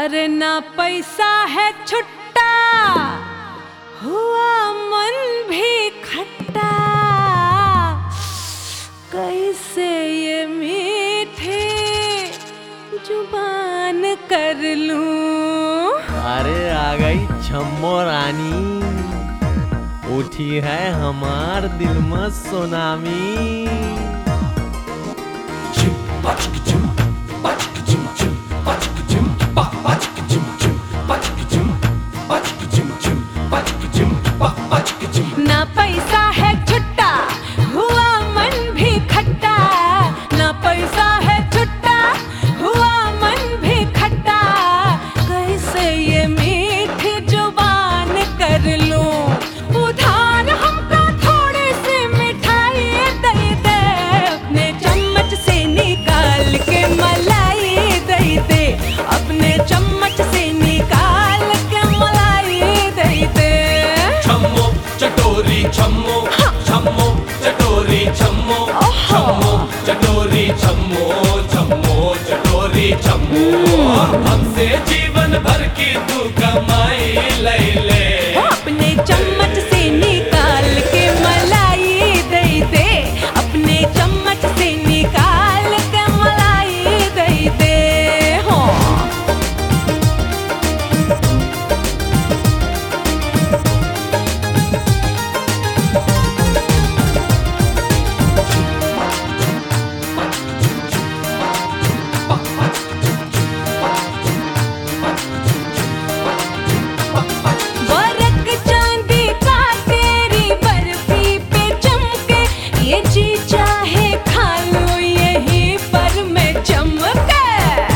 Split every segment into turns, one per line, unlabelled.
अरे ना पैसा है छुट्टा, हुआ मन भी खट्टा, कैसे ये मीठी जुबान कर लूं।
अरे आ गई छम्मो रानी, उठी है हमार दिल में सुनामी।
ना पैसा है छुट्टा, हुआ मन भी खट्टा, ना पैसा है छुट्टा, हुआ मन भी खट्टा, कैसे ये मीठी जुबान कर लूं। उधार हमको थोड़ी सी मिठाई दे दे, अपने चम्मच से निकाल के मलाई दे दे, अपने चम्मच से निकाल के मलाई दे दे।
छम्मो चटोरी छम्मो, छम्मो चटोरी छम्मो, छम्मो चटोरी छम्मो, छम्मो चटोरी छम्मो। हमसे जीवन भर की तू कमाई ले ले,
अपने चम्मच से निकाल के मलाई दे दे, अपने चम्मच से निकाल के मलाई दे दे। हो बरक चांदी का तेरी बर्फी पे चमके, ये जी चाहे खा लो यहीं पर मैं चमके।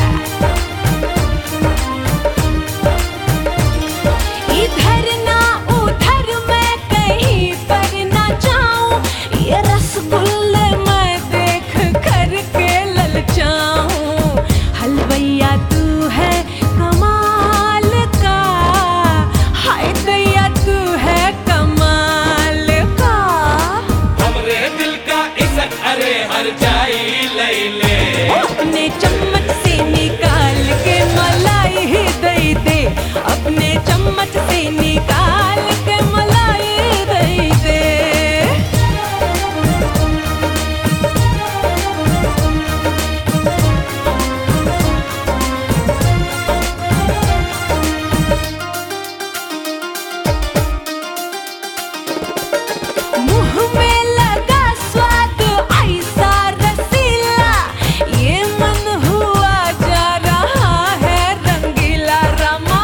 इधर ना उधर मैं कहीं पर ना जाऊं, ये रसगुल्ले मैं देख कर के ललचाऊं। हलवैया तू है कमाल का, हाय दैया तू है कमाल का।
हमरे दिल का इज्जत अरे हर जाई ले ले,
अपने चम्मच से निकाल के मलाई दे दे, अपने चम्मच से निकाल के मलाई दे दे। मुंह में लगा स्वाद ऐसा रसीला, ये मन हुआ जा रहा है रंगीला रमा।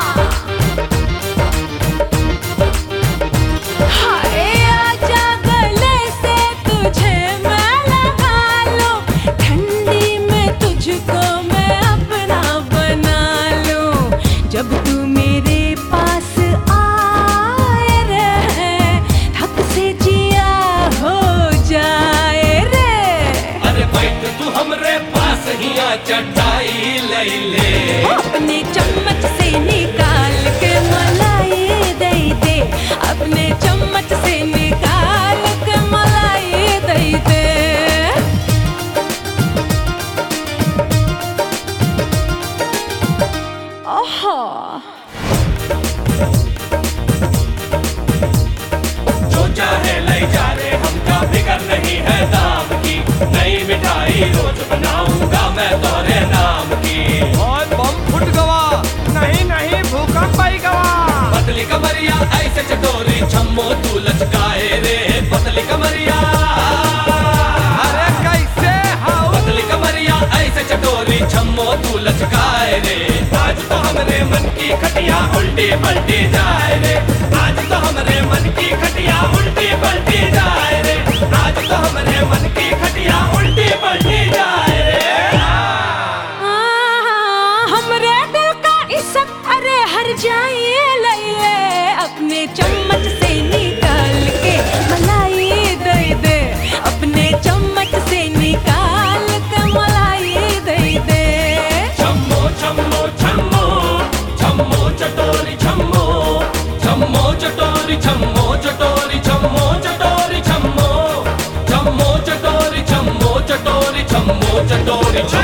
हाय आजा गले से तुझे मैं लगा लूं, ठंडी में तुझको मैं अपना बना लूं। जब तू मेरे पास आए रे, थक से जिया हो जाए रे।
अरे बैठ तू हमरे पास ही आ चटाई ले ले,
अपने चम्मच से निकाल के मलाई दे दे, अपने चम्मच से निकाल के मलाई दे दे। ओहो
जो चाहे ले जा रे, हमका फिक्र नहीं है दाम की, नई मिठाई रोज बनाऊंगा मैं तोरे नाम की।
और बम फुट गवा, नहीं नहीं भूकंप आई गवा।
पतली कमरिया ऐसे चटोरी छम्मो तू लचकाए रे, पतली कमरिया।
अरे कैसे हाउ,
पतली कमरिया ऐसे चटोरी छम्मो तू लचकाए रे। आज तो हमरे मन की खटिया उल्टी पलटी जाए रे, आज तो हमरे मन की खटिया उल्टी पलटी जाए रे, आज तो हमरे मन की खटिया उल्टी पलटी जाए रे।
हमरे दिल का इज्जत अरे हर जाइए ले ले, अपने चम्मच से निकाल के मलाई दे दे, अपने चम्मच से निकाल के मलाई दे दे।
छम्मो छम्मो छम्मो, छम्मो चटोरी छम्मो, छम्मो चटोरी छम्मो चटोरी छम्मो चटोरी छम्मो, छम्मो चटोरी छम्मो चटोरी छम्मो चटोरी छम्मो।